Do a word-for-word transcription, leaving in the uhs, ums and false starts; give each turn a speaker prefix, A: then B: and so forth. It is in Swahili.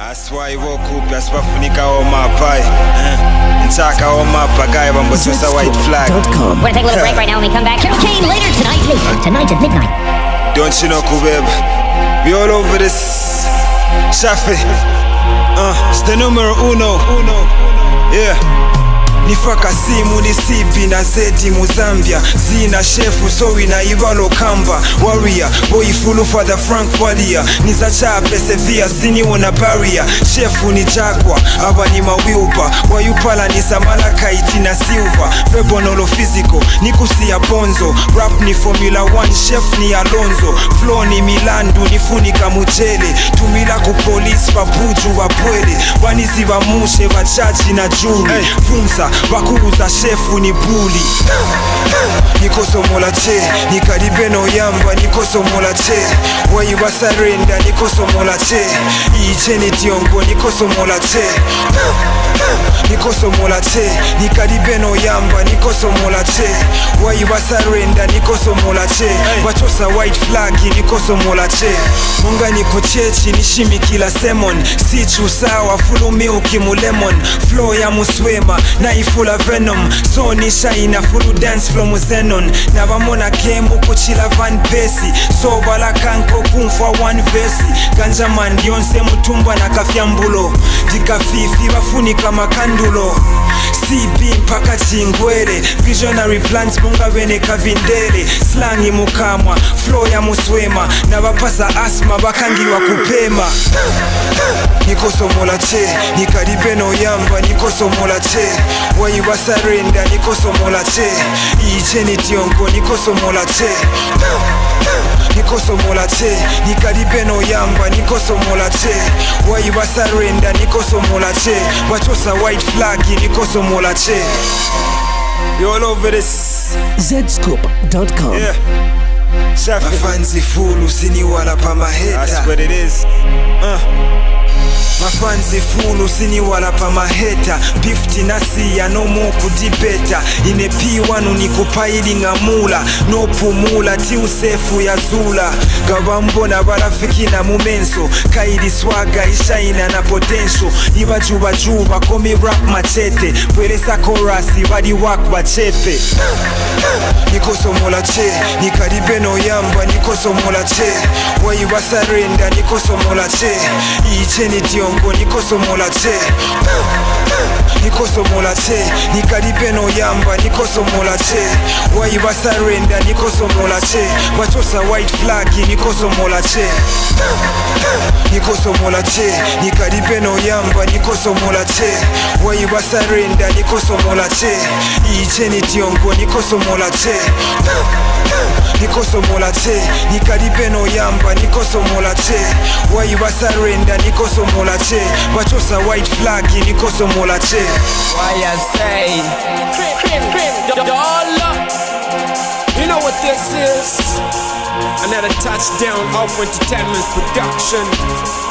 A: Aswai wokupi aswafunika oma pai Ntaka oma pagaya bambotosa white flag.
B: We're gonna take a little break right now when we come back. Carol Kane later tonight. Later tonight at midnight.
A: Don't you know, Kubeb? We all over this. Shafi. Uh, it's the numero uno. Yeah. Nifaka simu ni sipi na zeti Muzambia. Zina shefu so ina ibalo kamba. Warrior, boy fulu father Frank Wadia. Niza chape severe sini wana barrier. Shefu ni Jagwa, aba ni mawilpa. Wayupala ni Samalaka itina silver. Febonolo physical, nikusi ya bonzo. Rap ni Formula one, chef ni Alonso. Flow ni Milandu, nifunika mujele. Tumila ku police, papuju wapwele. Wanizi wa mushe, wachachi na juli. Hey, Funza bakuuza shefu ni buli. Nikoso mola che, nikaribe no yamba nikoso mola che. Wayi basarenda nikoso mola che. Icheni tiongo nikoso mola che. Nikoso mola che, nikaribe no yamba nikoso mola che. Wayi basarenda nikoso mola che. Wachosa white flag nikoso mola che. Munga niko chechi nishimi kila semon. Sichu sawa fulu milki mu lemon. Flow ya muswema na full of venom, so ni shine full dance flow muzenon. Na bamona kembu kuchila van pesi, so bala kanko kumfa one verse. Ganja man dionse mutumba na kafyambulo, dikafifi bafunika makandulo. C B mpaka chingwele, visionary plans munga bene kavindele. Slangi mukamwa, flow ya muswema, na bapasa asma bakangiwa kupema. Nikoso mola che, nikaribe no yamba nikoso mola che. Wayi basarenda nikoso mola che. Icheni tiongo nikoso mola che. Nikoso mola che, nikaribe no yamba nikoso mola che. Wayi basarenda nikoso mola che. Wachosa white flag nikoso mola che. You all over this.
C: Z scoop dot com.
A: Yeah. Mafanzi fulu sini wala pa maheta. That's what it is. Uh. Mafanzi fulu sini wala pa maheta. Bifti nasi ya no mo kudibeta. Ine P one unikupaidi ngamula. No pumula ti usefu ya zula. Gabambo na barafiki na mumenso. Kaidi swaga ishaina na potential. Iba juba juba komi rap machete. Pwelesa korasi wadi wak bachepe. Nikoso mola che, nikaribe no yamba nikoso mola che. Wayi basarenda nikoso mola che. Icheni tiongo nikoso mola che. Nikoso mola che, nikaribe no yamba nikoso mola che. Wayi basarenda nikoso mola che. Wachosa white flag nikoso mola che. Nikoso mola che, nikaribe no yamba nikoso mola che. Wayi basarenda nikoso mola che. Icheni tiongo nikoso mola che. Nikoso mola che, nikaribe no yamba nikoso mola che. Wayi basarenda nikoso mola che. Wachosa white flag nikoso mola che.
D: Why I say Cream, cream, dollar. You know what this is? Another touchdown of entertainment production.